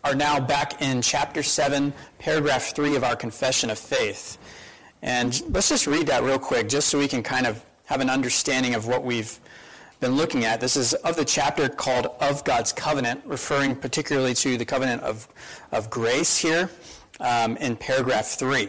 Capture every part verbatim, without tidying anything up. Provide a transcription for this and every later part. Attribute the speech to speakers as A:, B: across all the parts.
A: are now back in chapter seven, paragraph three of our Confession of Faith. And let's just read that real quick, just so we can kind of have an understanding of what we've been looking at. This is of the chapter called Of God's Covenant, referring particularly to the covenant of, of grace here um, in paragraph three.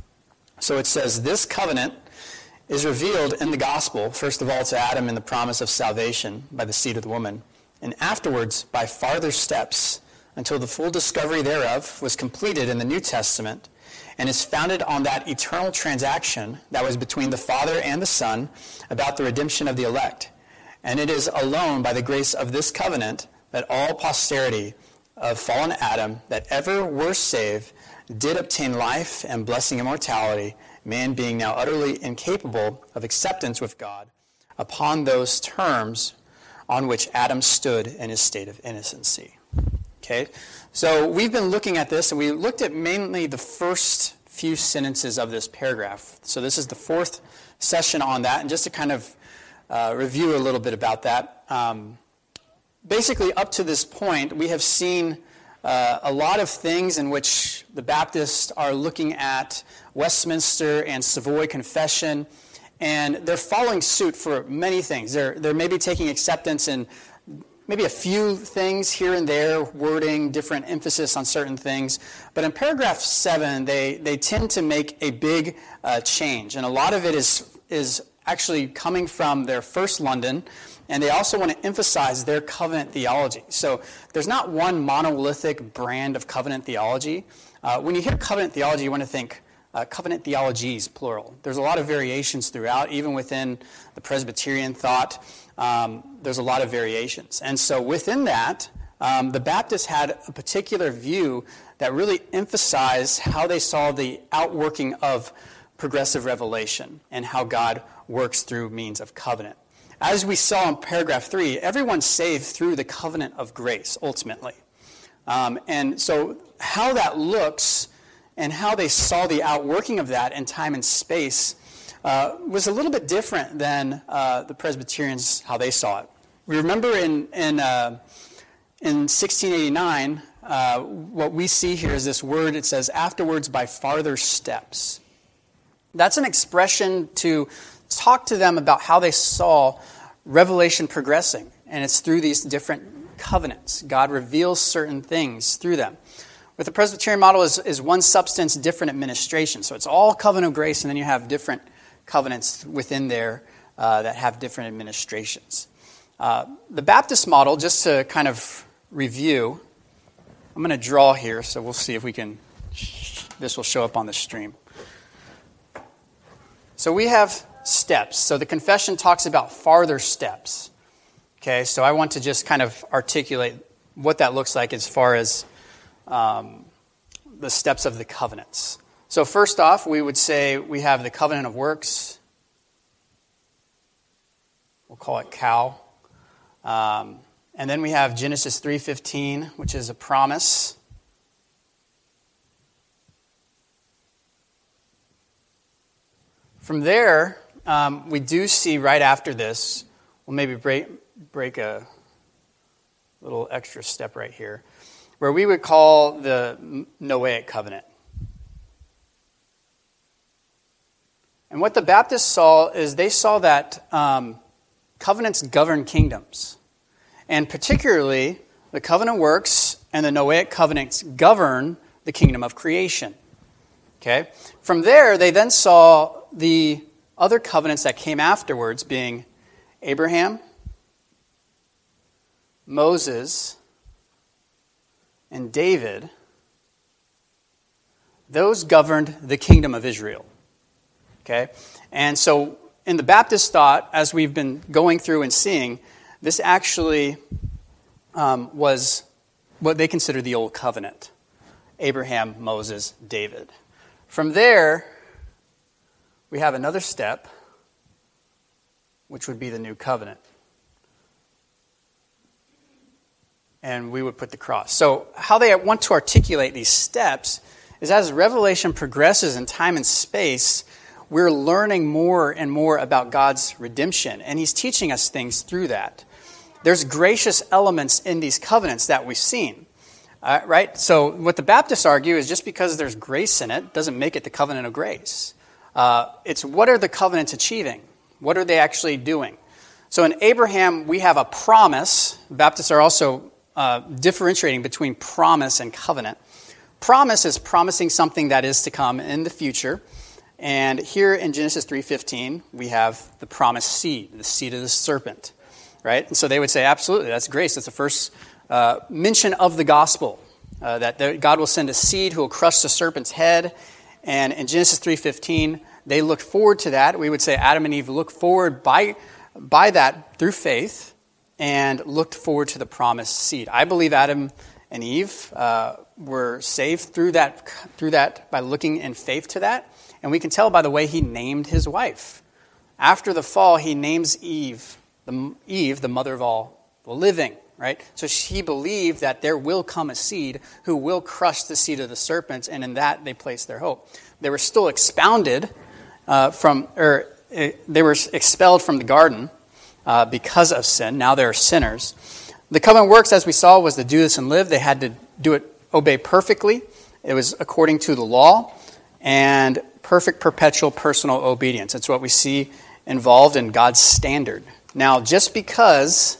A: So it says, this covenant is revealed in the gospel, first of all to Adam in the promise of salvation by the seed of the woman, and afterwards by farther steps until the full discovery thereof was completed in the New Testament, and is founded on that eternal transaction that was between the Father and the Son about the redemption of the elect. And it is alone by the grace of this covenant that all posterity of fallen Adam that ever were saved did obtain life and blessing immortality, man being now utterly incapable of acceptance with God upon those terms on which Adam stood in his state of innocency. Okay, so we've been looking at this, and we looked at mainly the first few sentences of this paragraph. So this is the fourth session on that, and just to kind of uh, review a little bit about that. Um, basically, up to this point, we have seen uh, a lot of things in which the Baptists are looking at Westminster and Savoy Confession, and they're following suit for many things. They're, they're maybe taking acceptance in maybe a few things here and there, wording, different emphasis on certain things. But in paragraph seven, they, they tend to make a big uh, change. And a lot of it is, is actually coming from their first London, and they also want to emphasize their covenant theology. So there's not one monolithic brand of covenant theology. Uh, when you hear covenant theology, you want to think uh, covenant theologies, plural. There's a lot of variations throughout, even within the Presbyterian thought. Um, there's a lot of variations. And so within that, um, the Baptists had a particular view that really emphasized how they saw the outworking of progressive revelation and how God works through means of covenant. As we saw in paragraph three, everyone's saved through the covenant of grace, ultimately. Um, and so how that looks and how they saw the outworking of that in time and space Uh, was a little bit different than uh, the Presbyterians, how they saw it. We remember in in, uh, in sixteen eighty-nine, uh, what we see here is this word, it says, afterwards by farther steps. That's an expression to talk to them about how they saw revelation progressing, and it's through these different covenants. God reveals certain things through them. With the Presbyterian model is, is one substance, different administration. So it's all covenant of grace, and then you have different covenants within there uh, that have different administrations. Uh, the Baptist model, just to kind of review, I'm going to draw here, so we'll see if we can, this will show up on the stream. So we have steps. So the confession talks about farther steps. Okay, so I want to just kind of articulate what that looks like as far as um, the steps of the covenants. So first off, we would say we have the covenant of works. We'll call it C O W. Um, and then we have Genesis three fifteen, which is a promise. From there, um, we do see right after this, we'll maybe break, break a little extra step right here, where we would call the Noahic covenant. And what the Baptists saw is they saw that um, covenants govern kingdoms. And particularly, the covenant works and the Noahic covenants govern the kingdom of creation. Okay? From there, they then saw the other covenants that came afterwards being Abraham, Moses, and David. Those governed the kingdom of Israel. Okay, and so in the Baptist thought, as we've been going through and seeing, this actually um, was what they consider the Old Covenant. Abraham, Moses, David. From there, we have another step, which would be the New Covenant. And we would put the cross. So how they want to articulate these steps is as revelation progresses in time and space, we're learning more and more about God's redemption, and He's teaching us things through that. There's gracious elements in these covenants that we've seen.
B: Uh, right? So what the Baptists argue is just because there's grace in it doesn't make it the covenant of grace. Uh, it's what are the covenants achieving? What are they actually doing? So in Abraham, we have a promise. Baptists are also uh, differentiating between promise and covenant. Promise is promising something that is to come in the future. And here in Genesis three fifteen, we have the promised seed, the seed of the serpent. Right? And so they would say, absolutely, that's grace. That's the first uh, mention of the gospel, uh, that the, God will send a seed who will crush the serpent's head. And in Genesis three fifteen, they looked forward to that. We would say Adam and Eve looked forward by, by that through faith and looked forward to the promised seed. I believe Adam and Eve uh, were saved through that, through that by looking in faith to that. And we can tell by the way he named his wife. After the fall, he names Eve, the, Eve, the mother of all the living. Right? So she believed that there will come a seed who will crush the seed of the serpent, and in that they placed their hope. They were still expounded uh, from, or uh, they were expelled from the garden uh, because of sin. Now they are sinners. The covenant works, as we saw, was to do this and live. They had to do it, obey perfectly. It was according to the law and perfect, perpetual, personal obedience. That's what we see involved in God's standard. Now, just because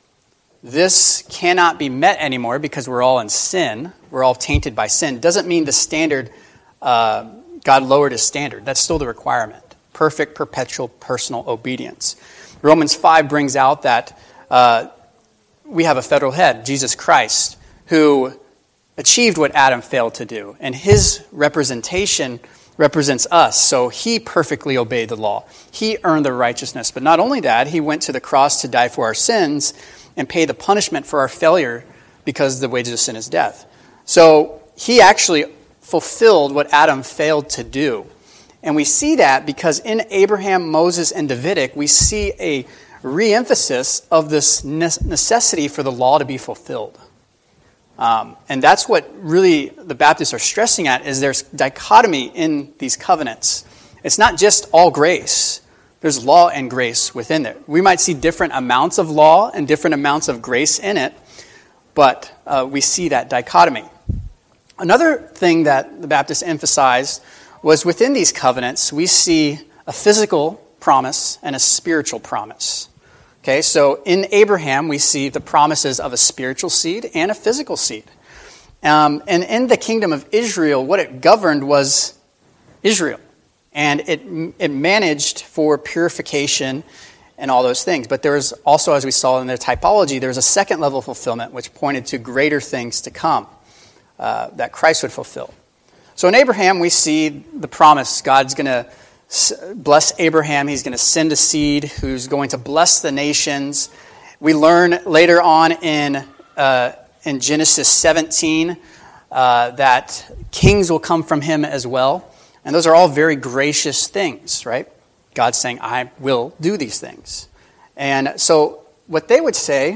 B: this cannot be met anymore because we're all in sin, we're all tainted by sin, doesn't mean the standard, uh, God lowered his standard. That's still the requirement. Perfect, perpetual, personal obedience. Romans five brings out that uh, we have a federal head, Jesus Christ, who achieved what Adam failed to do. And his representation represents us. So he perfectly obeyed the law. He earned the righteousness. But not only that, he went to the cross to die for our sins and pay the punishment for our failure because the wages of sin is death. So he actually fulfilled what Adam failed to do. And we see that because in Abraham, Moses, and Davidic, we see a re-emphasis of this necessity for the law to be fulfilled. Um, and that's what really the Baptists are stressing at, is there's dichotomy in these covenants. It's not just all grace. There's law and grace within it. We might see different amounts of law and different amounts of grace in it, but uh, we see that dichotomy. Another thing that the Baptists emphasized was within these covenants, we see a physical promise and a spiritual promise. Okay, so in Abraham, we see the promises of a spiritual seed and a physical seed. Um, and in the kingdom of Israel, what it governed was Israel. And it it managed for purification and all those things. But there was also, as we saw in the typology, there was a second level of fulfillment which pointed to greater things to come uh, that Christ would fulfill. So in Abraham, we see the promise. God's going to bless Abraham. He's going to send a seed who's going to bless the nations. We learn later on in, uh, in Genesis seventeen uh, that kings will come from him as well. And those are all very gracious things, right? God's saying, I will do these things. And so what they would say,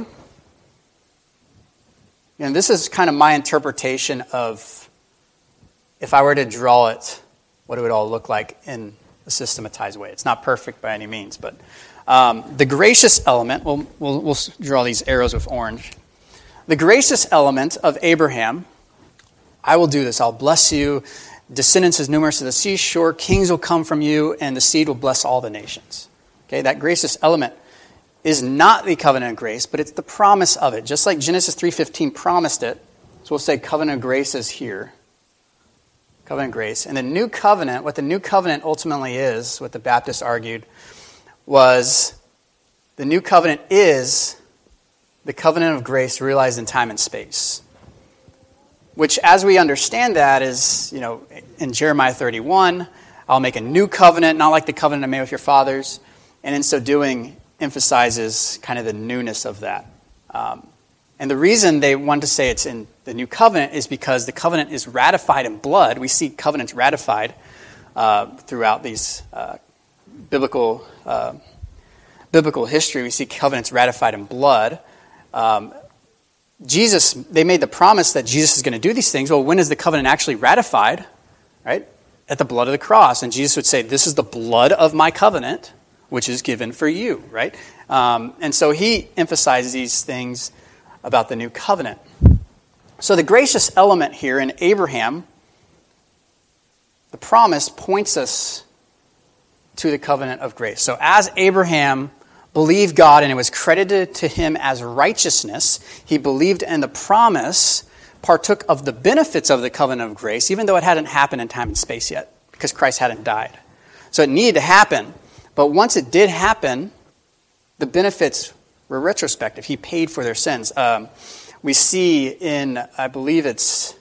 B: and this is kind of my interpretation of if I were to draw it, what it would all look like in a systematized way. It's not perfect by any means, but um, the gracious element, we'll, we'll, we'll draw these arrows with orange. The gracious element of Abraham, I will do this, I'll bless you, descendants as numerous as the seashore, kings will come from you, and the seed will bless all the nations. Okay, that gracious element is not the covenant of grace, but it's the promise of it. Just like Genesis three fifteen promised it, so we'll say covenant of grace is here. Covenant of grace. And the new covenant, what the new covenant ultimately is, what the Baptists argued, was the new covenant is the covenant of grace realized in time and space. Which, as we understand that, is, you know, in Jeremiah thirty-one, I'll make a new covenant, not like the covenant I made with your fathers. And in so doing, emphasizes kind of the newness of that. Um, and the reason they want to say it's in the new covenant is because the covenant is ratified in blood. We see covenants ratified uh, throughout these uh, biblical uh, biblical history. We see covenants ratified in blood. Um, Jesus, they made the promise that Jesus is going to do these things. Well, when is the covenant actually ratified? Right? At the blood of the cross. And Jesus would say, this is the blood of my covenant, which is given for you. Right? Um, and so he emphasizes these things about the new covenant. So the gracious element here in Abraham, the promise points us to the covenant of grace. So as Abraham believed God and it was credited to him as righteousness, he believed in the promise, partook of the benefits of the covenant of grace, even though it hadn't happened in time and space yet, because Christ hadn't died. So it needed to happen. But once it did happen, the benefits were retrospective. He paid for their sins. Um, we see in, I believe it's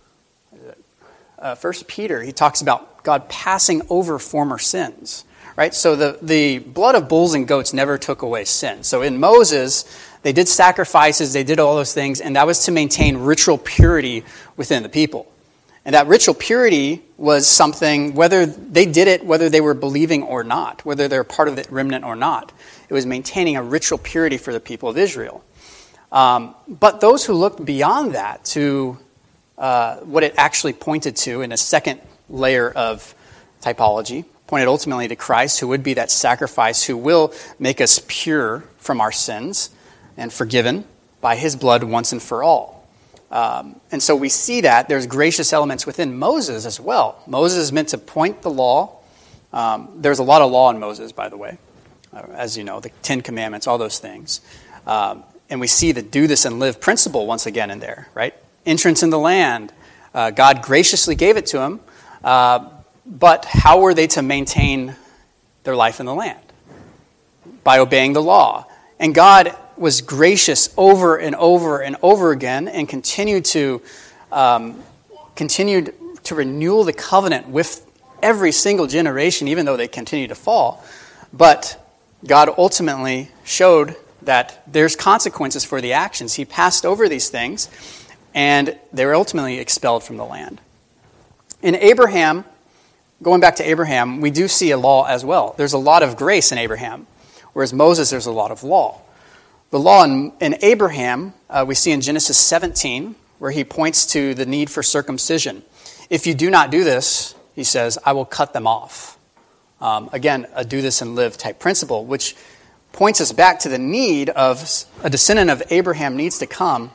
B: uh, First Peter, he talks about God passing over former sins. Right? So the, the blood of bulls and goats never took away sin. So in Moses, they did sacrifices, they did all those things, and that was to maintain ritual purity within the people. And that ritual purity was something, whether they did it, whether they were believing or not, whether they're part of the remnant or not. It was maintaining a ritual purity for the people of Israel. Um, but those who looked beyond that to uh, what it actually pointed to in a second layer of typology, pointed ultimately to Christ, who would be that sacrifice, who will make us pure from our sins and forgiven by his blood once and for all. Um, and so we see that there's gracious elements within Moses as well. Moses is meant to point the law. Um, there's a lot of law in Moses, by the way, uh, as you know, the Ten Commandments, all those things. Um, and we see the do this and live principle once again in there, right? Entrance in the land. Uh, God graciously gave it to him. Uh, But how were they to maintain their life in the land? By obeying the law. And God was gracious over and over and over again and continued to um, continued to renew the covenant with every single generation, even though they continued to fall. But God ultimately showed that there's consequences for the actions. He passed over these things, and they were ultimately expelled from the land. In Abraham, going back to Abraham, we do see a law as well. There's a lot of grace in Abraham, whereas Moses, there's a lot of law. The law in, in Abraham, uh, we see in Genesis seventeen, where he points to the need for circumcision. If you do not do this, he says, I will cut them off. Um, again, a do this and live type principle, which points us back to the need of a descendant of Abraham needs to come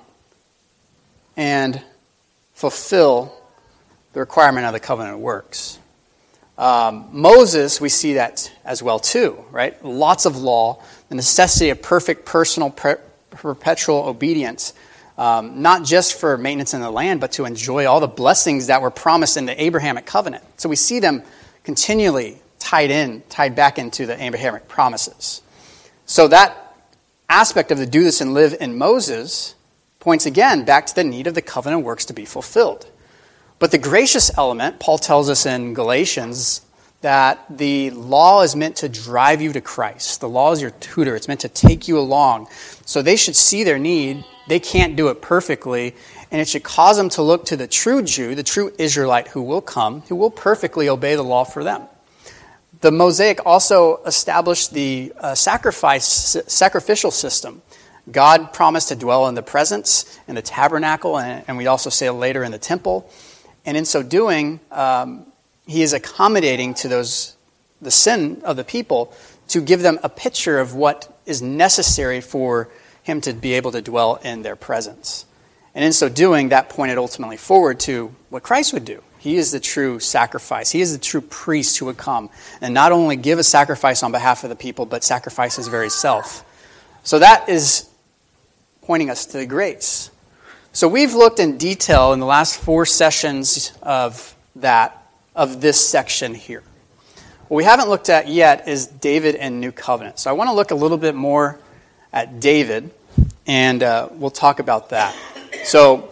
B: and fulfill the requirement of the covenant of works. Um, Moses, we see that as well too, right? Lots of law, the necessity of perfect personal per- perpetual obedience, um, not just for maintenance in the land, but to enjoy all the blessings that were promised in the Abrahamic covenant. So we see them continually tied in, tied back into the Abrahamic promises. So that aspect of the do this and live in Moses points again back to the need of the covenant works to be fulfilled. But the gracious element, Paul tells us in Galatians that the law is meant to drive you to Christ. The law is your tutor. It's meant to take you along. So they should see their need. They can't do it perfectly. And it should cause them to look to the true Jew, the true Israelite who will come, who will perfectly obey the law for them. The Mosaic also established the uh, sacrifice sacrificial system. God promised to dwell in the presence, in the tabernacle, and, and we also say later in the temple. And in so doing, um, he is accommodating to those the sin of the people to give them a picture of what is necessary for him to be able to dwell in their presence. And in so doing, that pointed ultimately forward to what Christ would do. He is the true sacrifice. He is the true priest who would come and not only give a sacrifice on behalf of the people, but sacrifice his very self. So that is pointing us to the grace. So we've looked in detail in the last four sessions of that, of this section here. What we haven't looked at yet is David and New Covenant. So I want to look a little bit more at David, and uh, we'll talk about that. So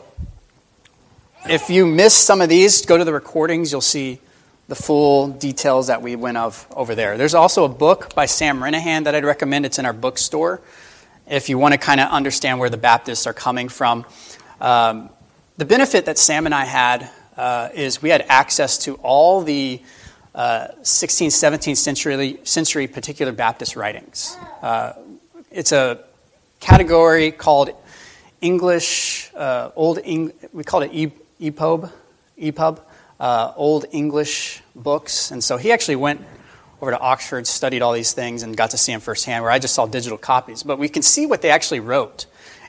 B: if you missed some of these, go to the recordings. You'll see the full details that we went of over there. There's also a book by Sam Renihan that I'd recommend. It's in our bookstore if you want to kind of understand where the Baptists are coming from. Um, the benefit that Sam and I had uh, is we had access to all the uh, sixteenth, seventeenth century, century particular Baptist writings. Uh, it's a category called English, uh, Old Eng- we call it E P U B, E P U B, uh, Old English books. And so he actually went over to Oxford, studied all these things, and got to see them firsthand, where I just saw digital copies. But we can see what they actually wrote.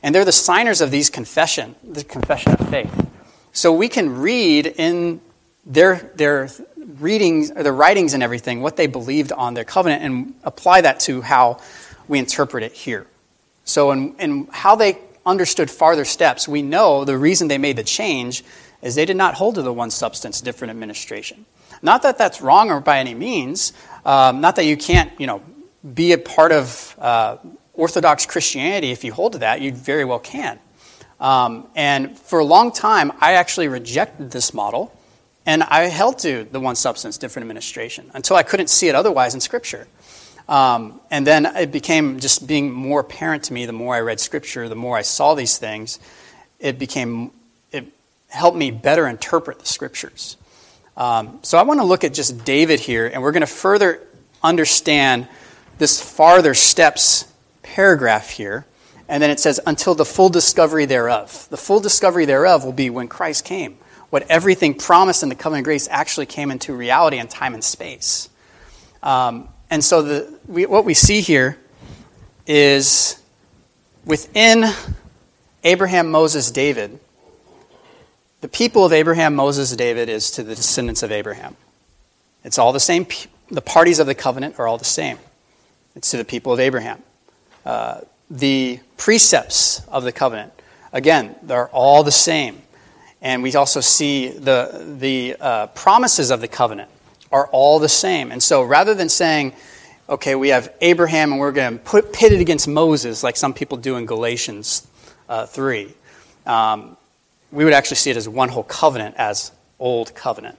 B: And they're the signers of these confession, the confession of faith. So we can read in their their readings, or their writings and everything, what they believed on their covenant and apply that to how we interpret it here. So in, in how they understood farther steps, we know the reason they made the change is they did not hold to the one substance, different administration. Not that that's wrong or by any means. Um, not that you can't, you know, be a part of uh, Orthodox Christianity if you hold to that. You very well can. Um, and for a long time, I actually rejected this model, and I held to the one substance, different administration, until I couldn't see it otherwise in Scripture. Um, and then it became just being more apparent to me the more I read Scripture, the more I saw these things, it became, it helped me better interpret the Scriptures. Um, so I want to look at just David here, and we're going to further understand this farther steps paragraph here. And then it says, until the full discovery thereof. The full discovery thereof will be when Christ came. What everything promised in the covenant of grace actually came into reality in time and space. Um, and so the we, what we see here is within Abraham, Moses, David, the people of Abraham, Moses, David is to the descendants of Abraham. It's all the same. The parties of the covenant are all the same. It's to the people of Abraham. Uh, the precepts of the covenant, again, they're all the same. And we also see the, the uh, promises of the covenant are all the same. And so rather than saying, okay, we have Abraham and we're going to put pit it against Moses, like some people do in Galatians uh, three, um, we would actually see it as one whole covenant, as Old Covenant.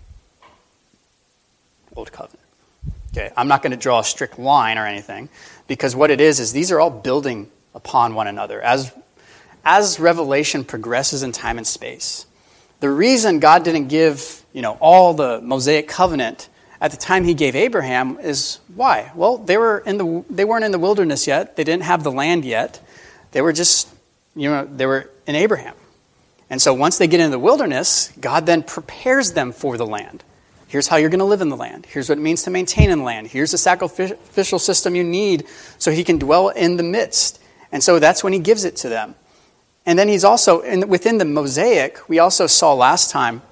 B: Old Covenant. Okay, I'm not going to draw a strict line or anything, because what it is is these are all building upon one another. As, as Revelation progresses in time and space, the reason God didn't give, you know, all the Mosaic covenant at the time he gave Abraham is why? Well, they were in the they weren't in the wilderness yet. They didn't have the land yet. They were just, you know, they were in Abraham. And so once they get into the wilderness, God then prepares them for the land. Here's how you're going to live in the land. Here's what it means to maintain in the land. Here's the sacrificial system you need so he can dwell in the midst. And so that's when he gives it to them. And then he's also, in, within the Mosaic, we also saw last time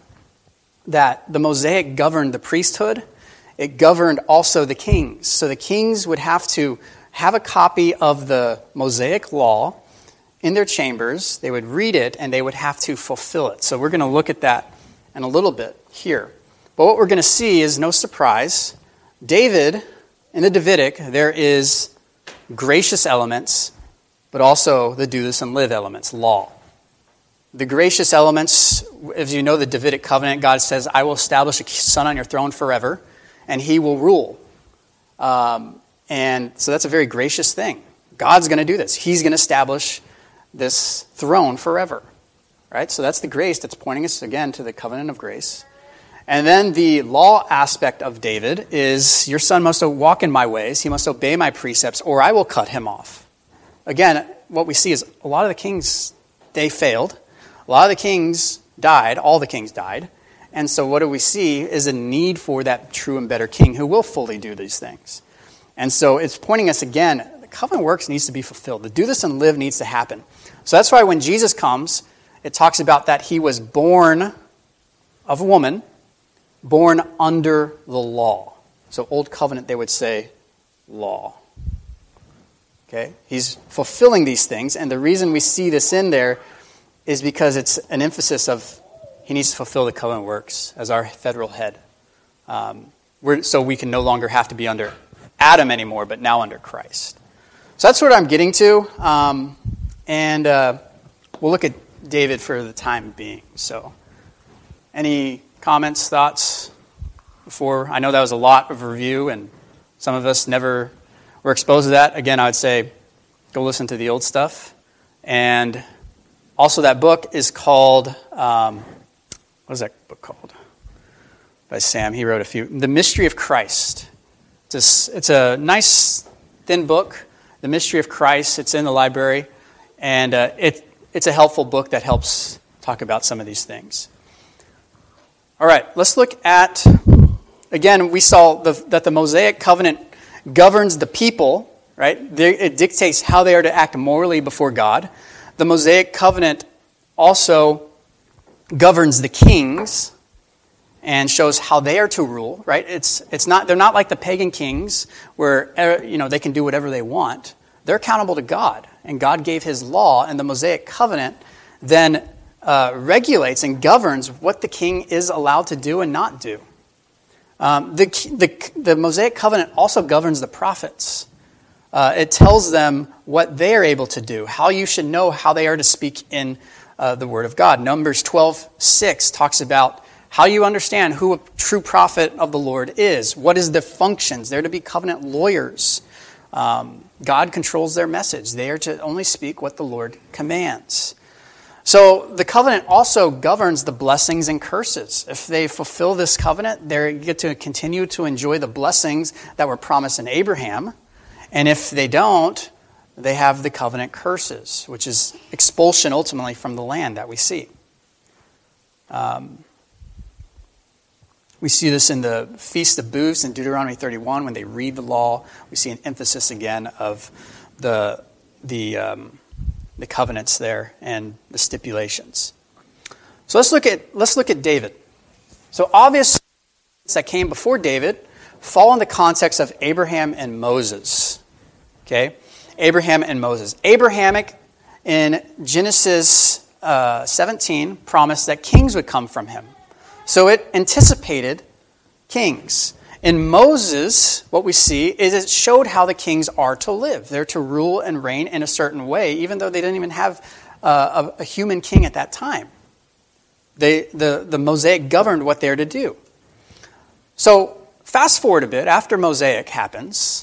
B: that the Mosaic governed the priesthood. It governed also the kings. So the kings would have to have a copy of the Mosaic law in their chambers. They would read it, and they would have to fulfill it. So we're going to look at that in a little bit here. But what we're going to see is, no surprise, David, in the Davidic, there is gracious elements, but also the do this and live elements, law. The gracious elements, as you know, the Davidic covenant, God says, I will establish a son on your throne forever, and he will rule. Um, and so that's a very gracious thing. God's going to do this. He's going to establish this throne forever. Right? So that's the grace that's pointing us, again, to the covenant of grace. And then the law aspect of David is, your son must walk in my ways, he must obey my precepts, or I will cut him off. Again, what we see is a lot of the kings, they failed. A lot of the kings died, all the kings died. And so what do we see is a need for that true and better king who will fully do these things. And so it's pointing us again, the covenant works needs to be fulfilled. The do this and live needs to happen. So that's why when Jesus comes, it talks about that he was born of a woman, born under the law. So Old Covenant, they would say law. Okay? He's fulfilling these things, and the reason we see this in there is because it's an emphasis of he needs to fulfill the covenant works as our federal head. Um, we're, so we can no longer have to be under Adam anymore, but now under Christ. So that's what I'm getting to. Um, and uh, we'll look at David for the time being. So any comments, thoughts before? I know that was a lot of review, and some of us never were exposed to that. Again, I would say go listen to the old stuff. And also that book is called, um, what is that book called? By Sam. He wrote a few. The Mystery of Christ. It's a, it's a nice, thin book, The Mystery of Christ. It's in the library. And uh, it, it's a helpful book that helps talk about some of these things. All right, let's look at, again, we saw the, that the Mosaic covenant governs the people, right? They, it dictates how they are to act morally before God. the Mosaic covenant also governs the kings and shows how they are to rule, right? It's it's not they're not like the pagan kings where you know they can do whatever they want. They're accountable to God, and God gave his law, and the Mosaic covenant then uh, regulates and governs what the king is allowed to do and not do. Um, the, the the Mosaic covenant also governs the prophets. Uh, it tells them what they are able to do, how you should know how they are to speak in uh, the Word of God. Numbers twelve six talks about how you understand who a true prophet of the Lord is. What is their functions? They're to be covenant lawyers. Um, God controls their message. They are to only speak what the Lord commands. So the covenant also governs the blessings and curses. If they fulfill this covenant, they get to continue to enjoy the blessings that were promised in Abraham. And if they don't, they have the covenant curses, which is expulsion ultimately from the land that we see. Um, we see this in the Feast of Booths in Deuteronomy thirty-one. When they read the law, we see an emphasis again of the the um, the covenants there and the stipulations. So let's look at let's look at David. So obviously, that came before David fall in the context of Abraham and Moses. Okay, Abraham and Moses. Abrahamic in Genesis uh, seventeen promised that kings would come from him. So it anticipated kings. In Moses, what we see is it showed how the kings are to live. They're to rule and reign in a certain way, even though they didn't even have uh, a, a human king at that time. They, the, the Mosaic governed what they're to do. So fast forward a bit, after Mosaic happens,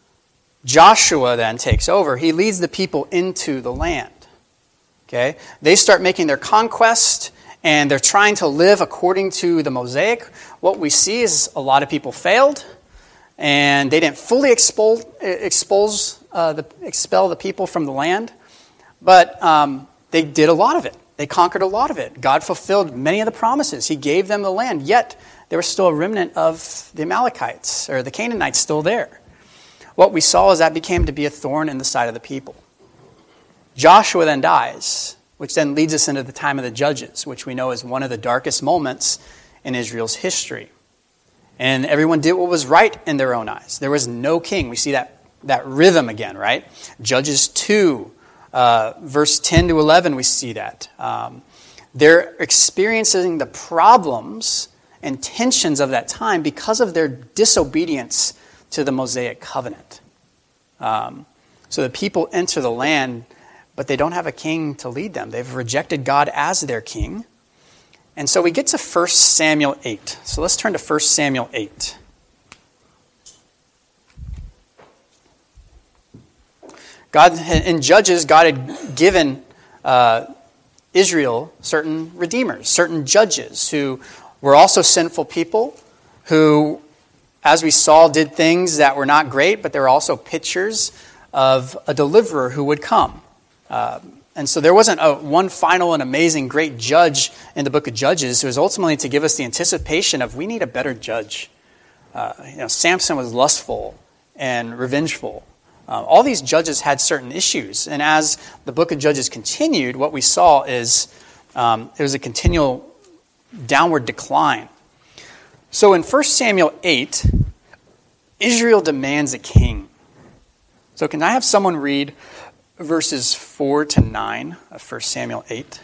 B: Joshua then takes over. He leads the people into the land. Okay? They start making their conquest, and they're trying to live according to the Mosaic. What we see is a lot of people failed, and they didn't fully expel, expose, uh, the, expel the people from the land, but um, they did a lot of it. They conquered a lot of it. God fulfilled many of the promises. He gave them the land, yet there was still a remnant of the Amalekites, or the Canaanites still there. What we saw is that became to be a thorn in the side of the people. Joshua then dies, which then leads us into the time of the Judges, which we know is one of the darkest moments in Israel's history. And everyone did what was right in their own eyes. There was no king. We see that, that rhythm again, right? Judges two, uh, verse ten to eleven, we see that. Um, they're experiencing the problems and tensions of that time because of their disobedience to the Mosaic covenant. Um, so the people enter the land, but they don't have a king to lead them. They've rejected God as their king. And so we get to First Samuel eight. So let's turn to First Samuel eight. God, in Judges, God had given uh, Israel certain redeemers, certain judges who were also sinful people, who, as we saw, did things that were not great, but they were also pictures of a deliverer who would come. Uh, and so there wasn't a one final and amazing great judge in the book of Judges. It was ultimately to give us the anticipation of we need a better judge. Uh, you know, Samson was lustful and revengeful. Uh, all these judges had certain issues. And as the book of Judges continued, what we saw is um, there was a continual downward decline. So in First Samuel eight, Israel demands a king. So can I have someone read verses four to nine of First Samuel eight?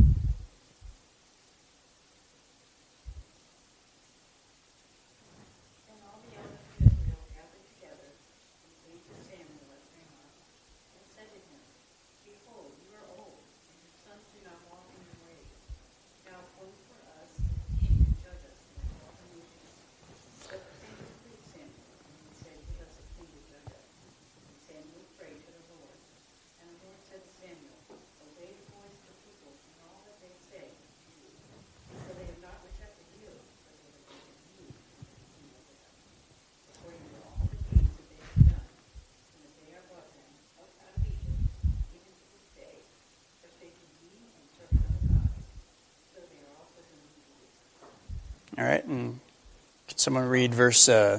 B: All right, and can someone read verse uh,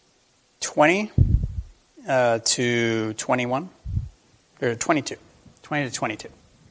B: twenty uh, to twenty-one? Or twenty-two. twenty to twenty-two.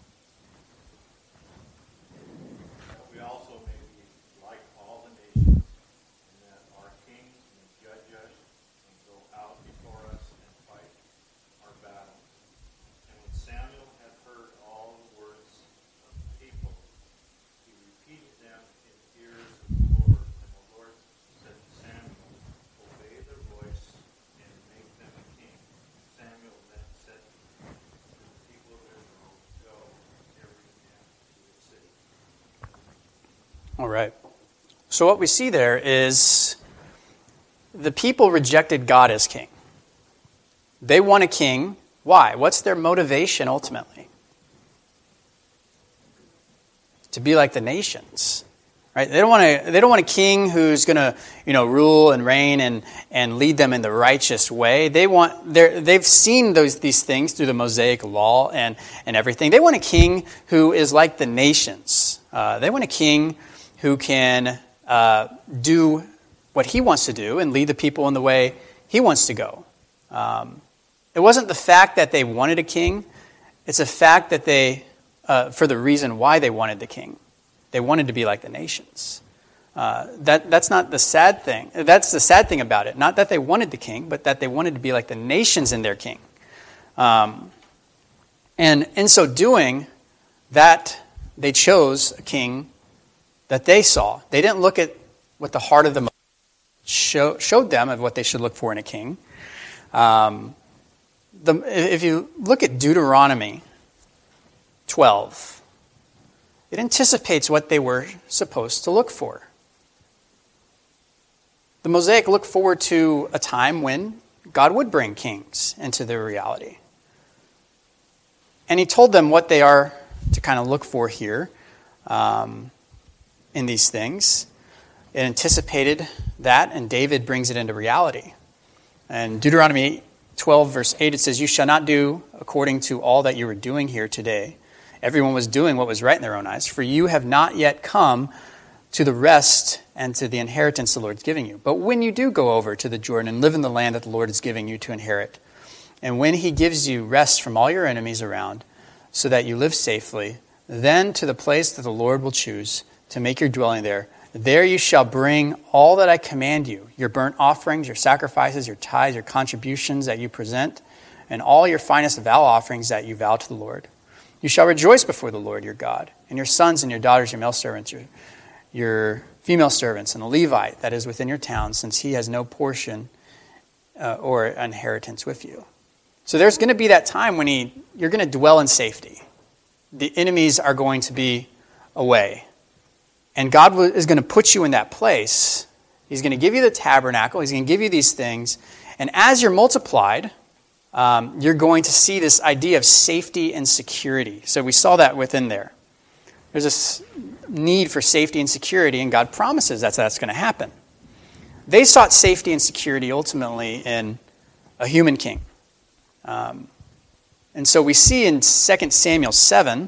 C: We also may be like all the nations, in that our kings may judge us and go out before us and fight our battles. And when Samuel had heard all the words of the people, he repeated them in the ears of the Lord. And the Lord said to Samuel, obey their voice and make them a king. Samuel then said to the people of Israel, go, every man to his city.
B: All right. So what we see there is the people rejected God as king. They want a king. Why? What's their motivation ultimately? To be like the nations. Right? They don't want to they don't want a king who's going to, you know, rule and reign and, and lead them in the righteous way. They want they they've seen those these things through the Mosaic law and, and everything. They want a king who is like the nations. Uh, they want a king who can uh, do what he wants to do and lead the people in the way he wants to go. Um, it wasn't the fact that they wanted a king. It's a fact that they, uh, for the reason why they wanted the king. They wanted to be like the nations. Uh, that that's not the sad thing. That's the sad thing about it. Not that they wanted the king, but that they wanted to be like the nations in their king. Um, and in so doing, that they chose a king that they saw. They didn't look at what the heart of the show, showed them of what they should look for in a king. Um, the, if you look at Deuteronomy twelve, it anticipates what they were supposed to look for. The Mosaic looked forward to a time when God would bring kings into their reality. And he told them what they are to kind of look for here. Um, in these things. It anticipated that, and David brings it into reality. And Deuteronomy twelve, verse eight, it says, you shall not do according to all that you were doing here today. Everyone was doing what was right in their own eyes, for you have not yet come to the rest and to the inheritance the Lord is giving you. But when you do go over to the Jordan and live in the land that the Lord is giving you to inherit, and when he gives you rest from all your enemies around, so that you live safely, then to the place that the Lord will choose to make your dwelling there, there you shall bring all that I command you, your burnt offerings, your sacrifices, your tithes, your contributions that you present, and all your finest vow offerings that you vow to the Lord. You shall rejoice before the Lord your God, and your sons and your daughters, your male servants, your, your female servants, and the Levite that is within your town, since he has no portion uh, or inheritance with you. So there's going to be that time when he, you're going to dwell in safety. The enemies are going to be away. And God is going to put you in that place. He's going to give you the tabernacle. He's going to give you these things. And as you're multiplied, um, you're going to see this idea of safety and security. So we saw that within there. There's this need for safety and security, and God promises that's that's going to happen. They sought safety and security ultimately in a human king. Um, and so we see in Second Samuel seven,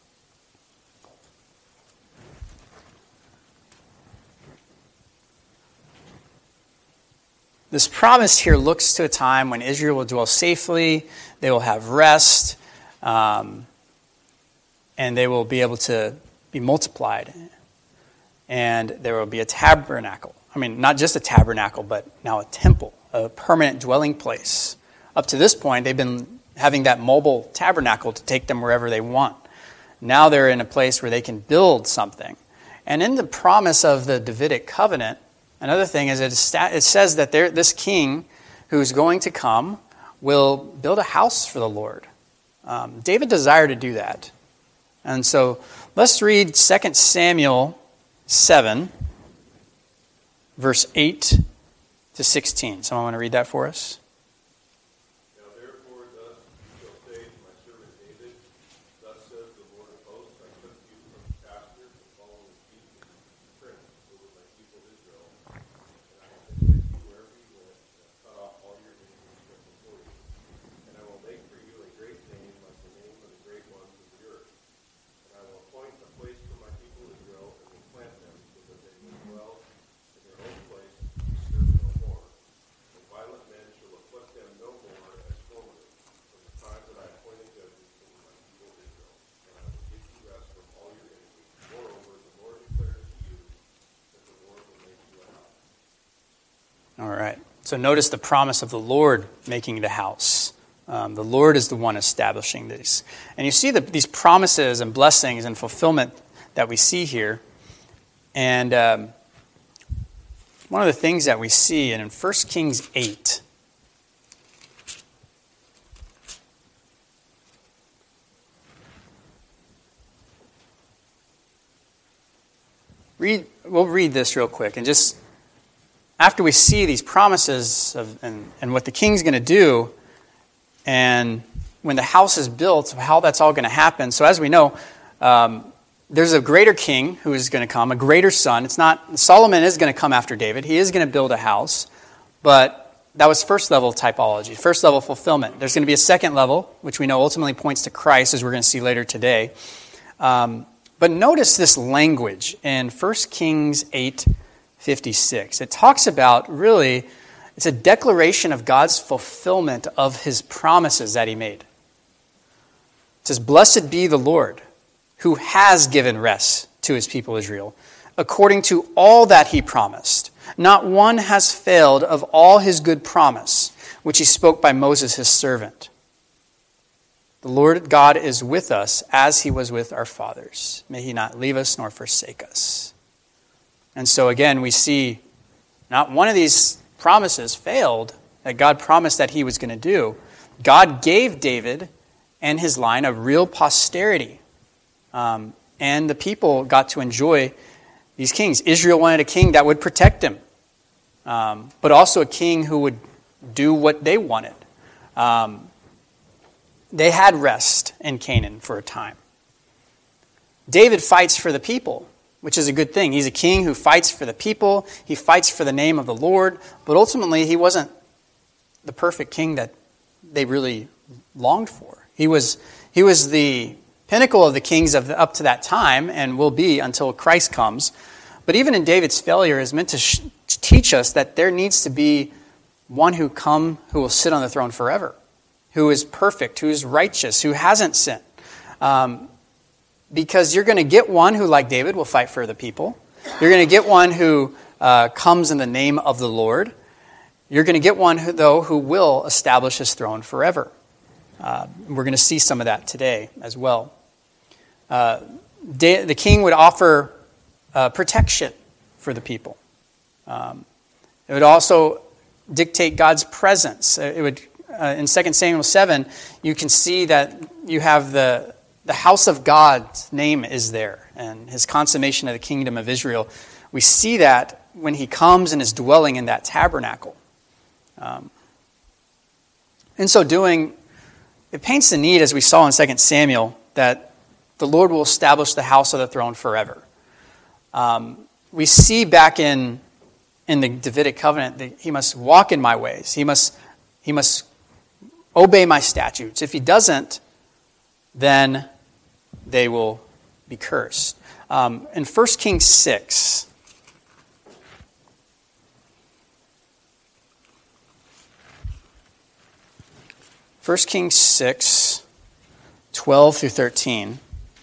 B: this promise here looks to a time when Israel will dwell safely, they will have rest, um, and they will be able to be multiplied. And there will be a tabernacle. I mean, not just a tabernacle, but now a temple, a permanent dwelling place. Up to this point, they've been having that mobile tabernacle to take them wherever they want. Now they're in a place where they can build something. And in the promise of the Davidic covenant, another thing is it says that there, this king who's going to come will build a house for the Lord. Um, David desired to do that. And so let's read Second Samuel seven, verse eight to sixteen. Someone want to read that for us?
C: Now therefore thus you shall say to my servant David, thus says the Lord of hosts, I took you from the pasture to follow the sheep and prince over my people Israel, and I have been with you wherever you went, and have cut off all your enemies from before you. And I will make for you a great name like the name of the great ones of the earth. And I will appoint a place for my people Israel, and will plant them, so that they may dwell in their own place, and serve no more. And violent men shall
B: All right. So notice the promise of the Lord making the house. Um, the Lord is the one establishing these. And you see the, these promises and blessings and fulfillment that we see here. And um, one of the things that we see in First Kings eight, read, we'll read this real quick. And just after we see these promises of, and, and what the king's going to do, and when the house is built, how that's all going to happen. So as we know, um, there's a greater king who is going to come, a greater son. It's not, Solomon is going to come after David. He is going to build a house. But that was first level typology, first level fulfillment. There's going to be a second level, which we know ultimately points to Christ, as we're going to see later today. Um, but notice this language in First Kings eight fifty-six. It talks about really, it's a declaration of God's fulfillment of his promises that he made. It says, "Blessed be the Lord, who has given rest to his people Israel, according to all that he promised. Not one has failed of all his good promise, which he spoke by Moses his servant. The Lord God is with us as he was with our fathers. May he not leave us nor forsake us." And so again, we see not one of these promises failed that God promised that he was going to do. God gave David and his line a real posterity. Um, and the people got to enjoy these kings. Israel wanted a king that would protect him, um, but also a king who would do what they wanted. Um, they had rest in Canaan for a time. David fights for the people, which is a good thing. He's a king who fights for the people. He fights for the name of the Lord. But ultimately, he wasn't the perfect king that they really longed for. He was, he was the pinnacle of the kings of the, up to that time, and will be until Christ comes. But even in David's failure is meant to sh- teach us that there needs to be one who come who will sit on the throne forever, who is perfect, who is righteous, who hasn't sinned. Um, because you're going to get one who, like David, will fight for the people. You're going to get one who uh, comes in the name of the Lord. You're going to get one, who, though, who will establish his throne forever. Uh, we're going to see some of that today as well. Uh, da- the king would offer uh, protection for the people. Um, it would also dictate God's presence. It would, uh, in Second Samuel seven, you can see that you have the the house of God's name is there, and his consummation of the kingdom of Israel. We see that when he comes and is dwelling in that tabernacle. Um, in so doing, it paints the need, as we saw in Second Samuel, that the Lord will establish the house of the throne forever. Um, we see back in in the Davidic covenant that he must walk in my ways. He must he must obey my statutes. If he doesn't, then they will be cursed. Um, in First Kings six, First Kings six, twelve through thirteen.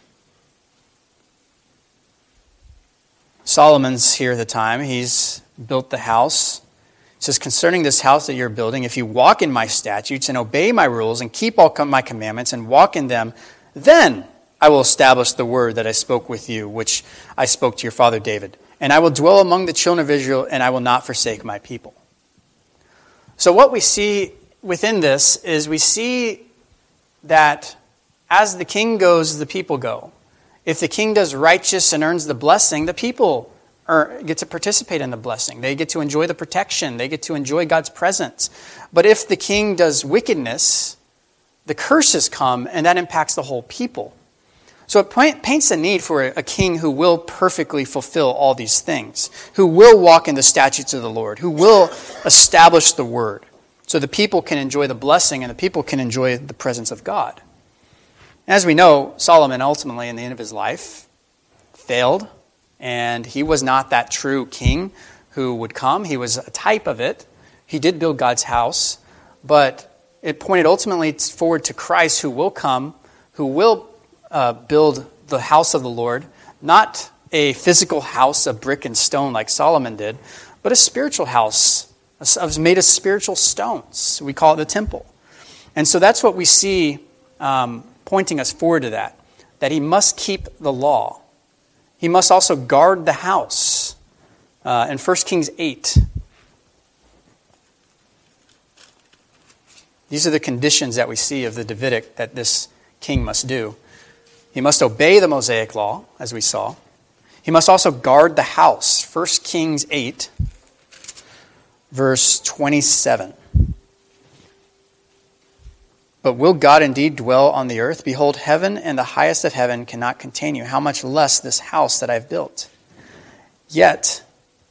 B: Solomon's here at the time. He's built the house. It says, "Concerning this house that you're building, if you walk in my statutes and obey my rules and keep all my commandments and walk in them, then I will establish the word that I spoke with you, which I spoke to your father David. And I will dwell among the children of Israel, and I will not forsake my people." So what we see within this is we see that as the king goes, the people go. If the king does righteous and earns the blessing, the people are, get to participate in the blessing. They get to enjoy the protection. They get to enjoy God's presence. But if the king does wickedness, the curses come, and that impacts the whole people. So it paints the need for a king who will perfectly fulfill all these things, who will walk in the statutes of the Lord, who will establish the word, so the people can enjoy the blessing and the people can enjoy the presence of God. As we know, Solomon ultimately, in the end of his life, failed, and he was not that true king who would come. He was a type of it. He did build God's house, but it pointed ultimately forward to Christ, who will come, who will uh, build the house of the Lord, not a physical house of brick and stone like Solomon did, but a spiritual house was made of spiritual stones. We call it the temple. And so that's what we see um, pointing us forward to that, that he must keep the law. He must also guard the house. Uh, in First Kings eight, these are the conditions that we see of the Davidic that this king must do. He must obey the Mosaic law, as we saw. He must also guard the house. First Kings eight, verse twenty-seven. But will God indeed dwell on the earth? Behold, heaven and the highest of heaven cannot contain you. How much less this house that I've built? Yet,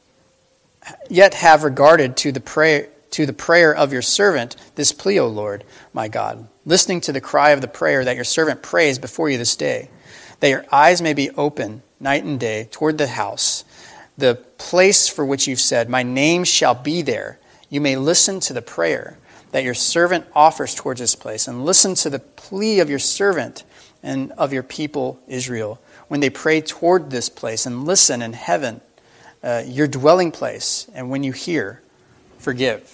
B: yet have regarded to the prayer to the prayer of your servant this plea, O Lord, my God, listening to the cry of the prayer that your servant prays before you this day, that your eyes may be open night and day toward the house, the place for which you've said, my name shall be there. You may listen to the prayer that your servant offers towards this place, and listen to the plea of your servant and of your people Israel when they pray toward this place, and listen in heaven, uh, your dwelling place, and when you hear, forgive.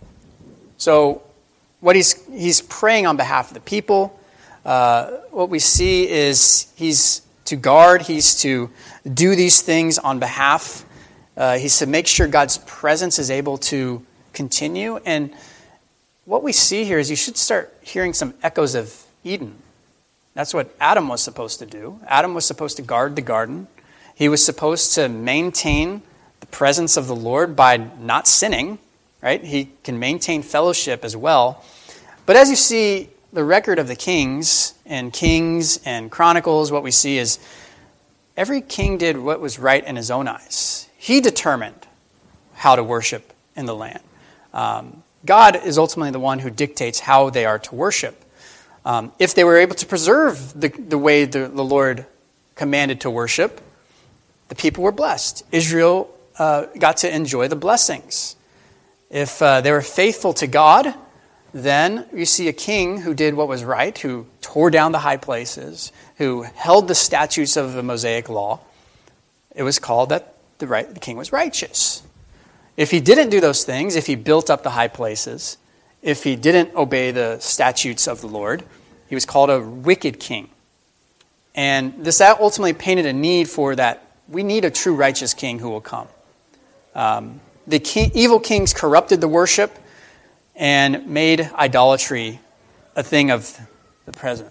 B: So what he's he's praying on behalf of the people. Uh, what we see is he's to guard, he's to do these things on behalf. Uh, he's to make sure God's presence is able to continue. And what we see here is you should start hearing some echoes of Eden. That's what Adam was supposed to do. Adam was supposed to guard the garden. He was supposed to maintain the presence of the Lord by not sinning, right? He can maintain fellowship as well. But as you see the record of the kings and Kings and Chronicles, what we see is every king did what was right in his own eyes. He determined how to worship in the land. Um, God is ultimately the one who dictates how they are to worship. Um, if they were able to preserve the, the way the, the Lord commanded to worship, the people were blessed. Israel uh, got to enjoy the blessings. If uh, they were faithful to God, then you see a king who did what was right, who tore down the high places, who held the statutes of the Mosaic law. It was called that the, right, the king was righteous. If he didn't do those things, if he built up the high places, if he didn't obey the statutes of the Lord, he was called a wicked king. And this ultimately painted a need for that. We need a true righteous king who will come. Um, the king, evil kings corrupted the worship and made idolatry a thing of the present.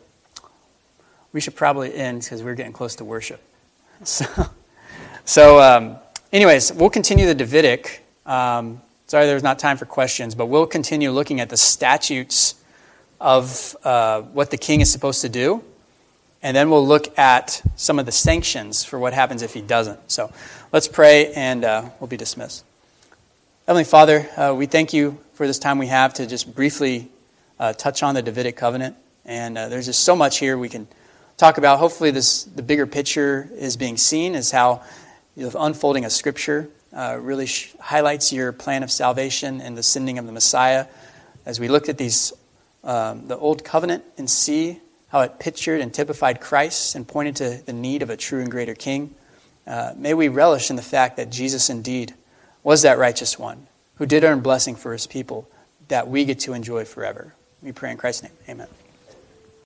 B: We should probably end because we're getting close to worship. So, so um, anyways, we'll continue the Davidic. Um, sorry there's not time for questions, but we'll continue looking at the statutes of uh, what the king is supposed to do. And then we'll look at some of the sanctions for what happens if he doesn't. So let's pray and uh, we'll be dismissed. Heavenly Father, uh, we thank you for this time we have to just briefly uh, touch on the Davidic covenant. And uh, there's just so much here we can talk about. Hopefully this the bigger picture is being seen, is how the unfolding of Scripture uh, really sh- highlights your plan of salvation and the sending of the Messiah. As we look at these, um, the Old Covenant and see how it pictured and typified Christ and pointed to the need of a true and greater King, uh, may we relish in the fact that Jesus indeed was that righteous one who did earn blessing for his people that we get to enjoy forever. We pray in Christ's name. Amen.